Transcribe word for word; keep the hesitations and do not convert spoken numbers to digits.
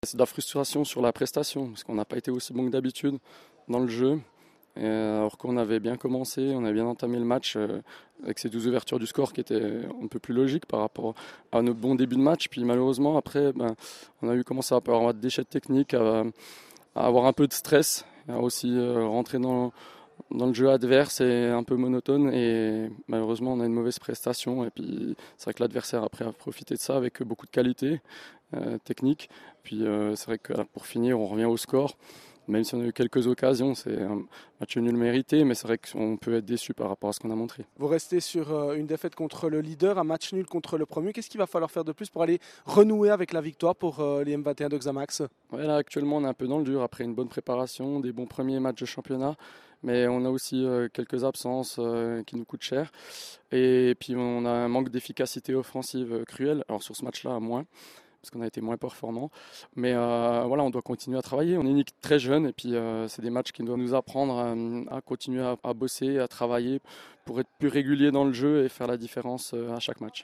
C'est de la frustration sur la prestation, parce qu'on n'a pas été aussi bon que d'habitude dans le jeu. Et alors qu'on avait bien commencé, on avait bien entamé le match euh, avec ces douze ouvertures du score qui étaient un peu plus logiques par rapport à notre bon début de match. Puis malheureusement, après, ben, on a eu commencé à avoir des déchets techniques, à, à avoir un peu de stress, à aussi euh, rentrer dans, dans le jeu adverse et un peu monotone. Et malheureusement, on a une mauvaise prestation. Et puis c'est vrai que l'adversaire après a profité de ça avec beaucoup de qualité euh, technique. Puis euh, c'est vrai que pour finir, on revient au score. Même si on a eu quelques occasions, c'est un match nul mérité, mais c'est vrai qu'on peut être déçu par rapport à ce qu'on a montré. Vous restez sur euh, une défaite contre le leader, un match nul contre le premier. Qu'est-ce qu'il va falloir faire de plus pour aller renouer avec la victoire pour euh, les M vingt et un de Xamax? Ouais, là, actuellement, on est un peu dans le dur après une bonne préparation, des bons premiers matchs de championnat, mais on a aussi euh, quelques absences euh, qui nous coûtent cher. Et puis on a un manque d'efficacité offensive euh, cruel. Alors sur ce match-là, moins, parce qu'on a été moins performant. Mais euh, voilà, on doit continuer à travailler. On est une équipe très jeune et puis euh, c'est des matchs qui doivent nous apprendre à, à continuer à, à bosser, à travailler pour être plus régulier dans le jeu et faire la différence euh, à chaque match.